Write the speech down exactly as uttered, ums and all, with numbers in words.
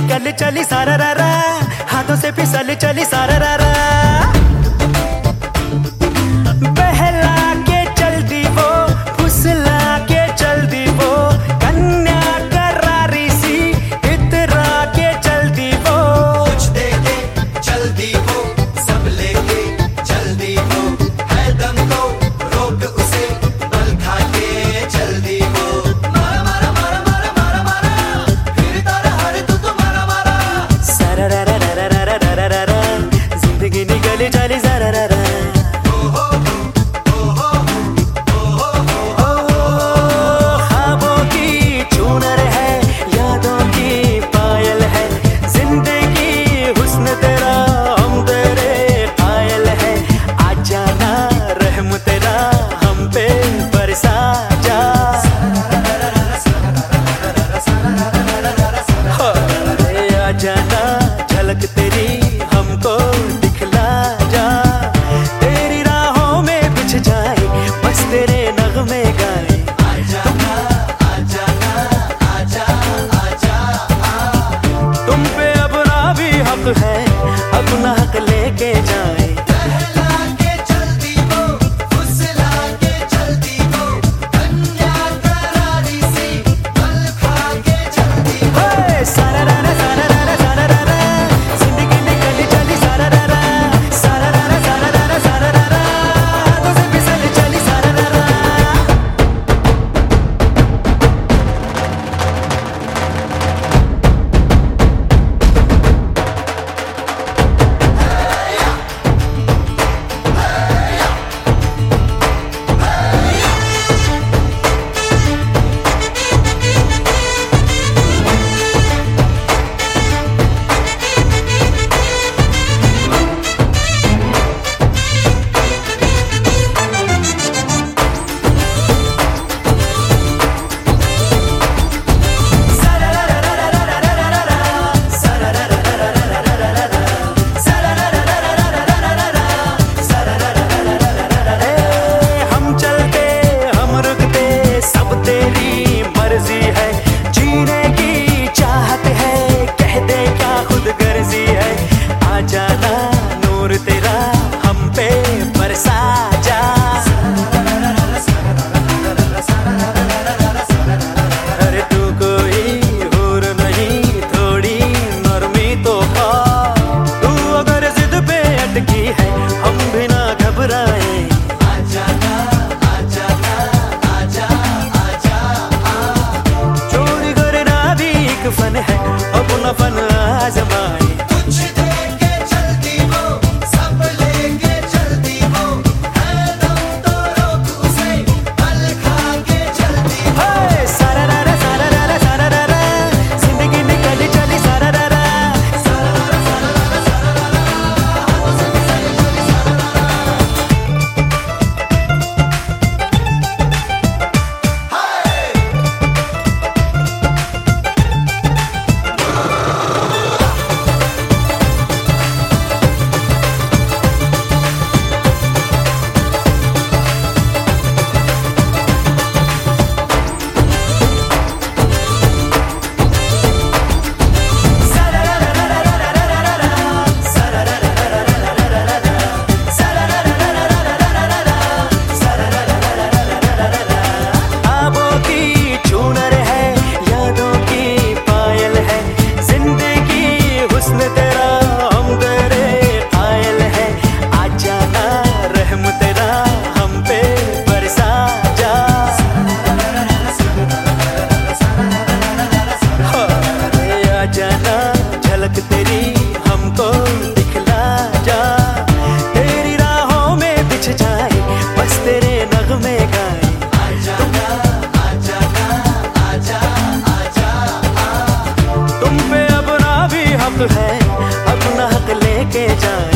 निकल चली सारा रा, हाथों से फिसल चली सारा रा। बहला के चल दी वो, फुसला के चल दी वो, कन्या करारी सी इतरा के चल दी वो। कुछ दे के चल दी वो, सब लेके चल दी वो, है दम तो रोक उसे, बल खा के चल दी वो। मारा मारा मारा मारा मारा मारा, फिर तारा हर तू तो मारा मारा। सारा रा रा रा रा रा रा रा रा, जिंदगी निकली चली सारा रा रा। जाना झलक तेरी हमको दिखला जा, तेरी राहों में बिछ जाए बस तेरे नगमे गाए। आजा ना आजा ना आजा आजा आ, तुम पे अपना भी हक है, अपना हक लेके जाए। बहला के चल दी वो, फुसला के चल दी वो, कन्या करारी सी बल खा के चल दी वो। सारा रा रा सारा जाना नूर तेरा हम पे बरसा जा। अरे तू कोई हूर नहीं, थोड़ी नरमी तो खा, तू अगर जिद पे अटकी है हम भी ना घबराए। आजा ना आजा ना आजा आजा आ, चोरी करना भी एक फन है, अपना फन आजमाए। जाना झलक तेरी हमको दिखला जा, तेरी राहों में बिछ जाए बस तेरे नगमे गाए। आजा ना आजा ना आजा आजा आ, तुम पे अपना भी हक है, अपना हक लेके जाए।